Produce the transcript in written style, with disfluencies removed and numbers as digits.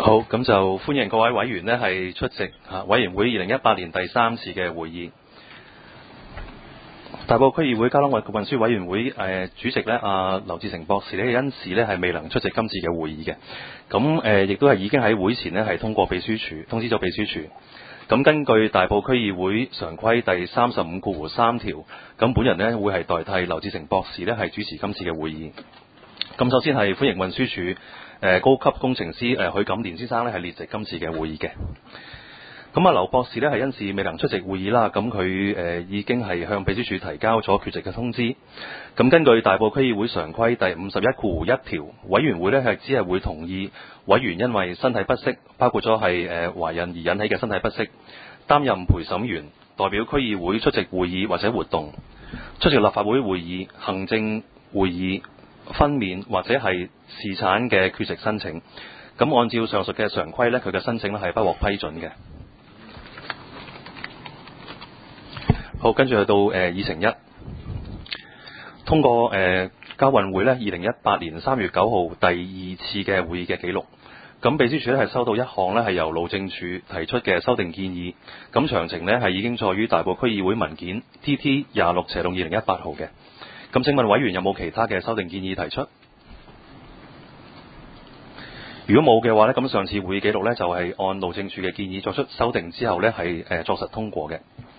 好，咁就歡迎各位委員呢係出席委員會2018年第3次嘅會議。大埔區議會交通運輸委員會主席呢劉志成博士呢因事呢係未能出席今次嘅會議嘅。咁亦都係已經喺會前呢係通知咗秘書處。咁根據大埔區議會常規第35.3條，咁本人呢會係代替劉志成博士呢係主持今次嘅會議。咁首先係歡迎運輸署高級工程師許錦年先生呢係列席今次嘅會議嘅。咁劉博士呢係因事未能出席會議啦，咁佢已經係向秘書處提交咗缺席嘅通知。咁根據大埔區議會常規第51.1條，委員會呢係只係會同意委員因為身體不適，包括咗係懷孕而引起嘅身體不適，擔任陪審員，代表區議會出席會議或者活動，出席立法會會議、行政會議、分娩或者係侍產嘅缺席申請。咁按照上述嘅常規呢，佢嘅申請呢係不獲批准嘅。好，跟住去到議程1，通過交運會呢2018年3月9號第2次嘅會議嘅記錄。咁秘書處呢係收到一項呢係由路政署提出嘅修訂建議，咁詳情呢係已經載於大埔區議會文件 TT26/2018號嘅。咁請問委員有冇其他嘅修訂建議提出？如果冇嘅話呢，咁上次會議記錄呢就係按路政署嘅建議作出修訂之後呢係作實通過嘅。